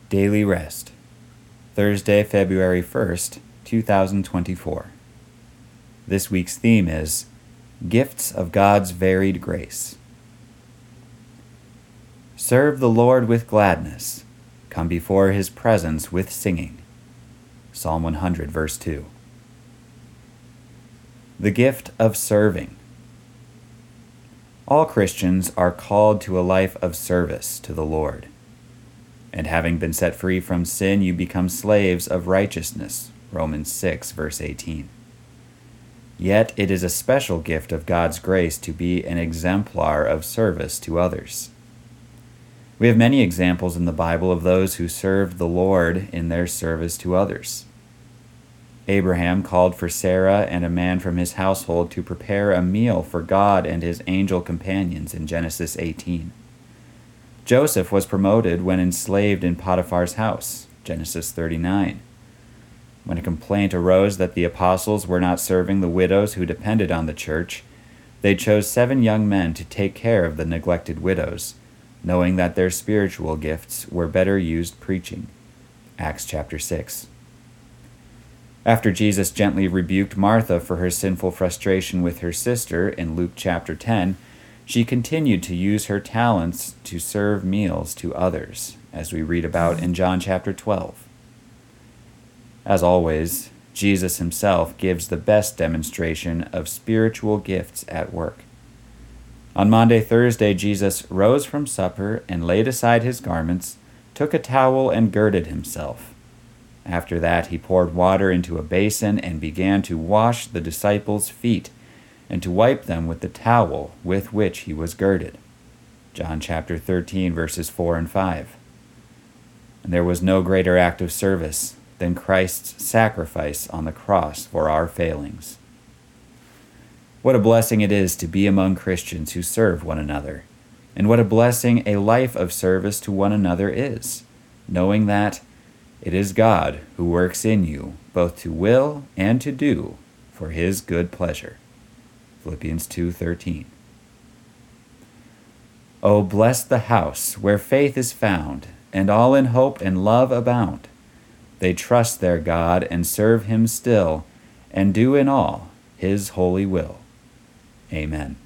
Daily Rest, Thursday, February 1st, 2024. This week's theme is Gifts of God's Varied Grace. Serve the Lord with gladness. Come before His presence with singing. Psalm 100, verse 2. The gift of serving. All Christians are called to a life of service to the Lord. And having been set free from sin, you become slaves of righteousness. Romans 6, verse 18. Yet it is a special gift of God's grace to be an exemplar of service to others. We have many examples in the Bible of those who served the Lord in their service to others. Abraham called for Sarah and a man from his household to prepare a meal for God and his angel companions in Genesis 18. Joseph was promoted when enslaved in Potiphar's house, Genesis 39. When a complaint arose that the apostles were not serving the widows who depended on the church, they chose 7 young men to take care of the neglected widows, knowing that their spiritual gifts were better used preaching, Acts chapter 6. After Jesus gently rebuked Martha for her sinful frustration with her sister in Luke chapter 10, she continued to use her talents to serve meals to others, as we read about in John chapter 12. As always, Jesus himself gives the best demonstration of spiritual gifts at work. On Maundy Thursday, Jesus rose from supper and laid aside his garments, took a towel and girded himself. After that, he poured water into a basin and began to wash the disciples' feet and to wipe them with the towel with which he was girded. John chapter 13, verses 4 and 5. And there was no greater act of service than Christ's sacrifice on the cross for our failings. What a blessing it is to be among Christians who serve one another, and what a blessing a life of service to one another is, knowing that it is God who works in you both to will and to do for His good pleasure. Philippians 2:13. Oh, bless the house where faith is found, and all in hope and love abound. They trust their God and serve Him still, and do in all His holy will. Amen.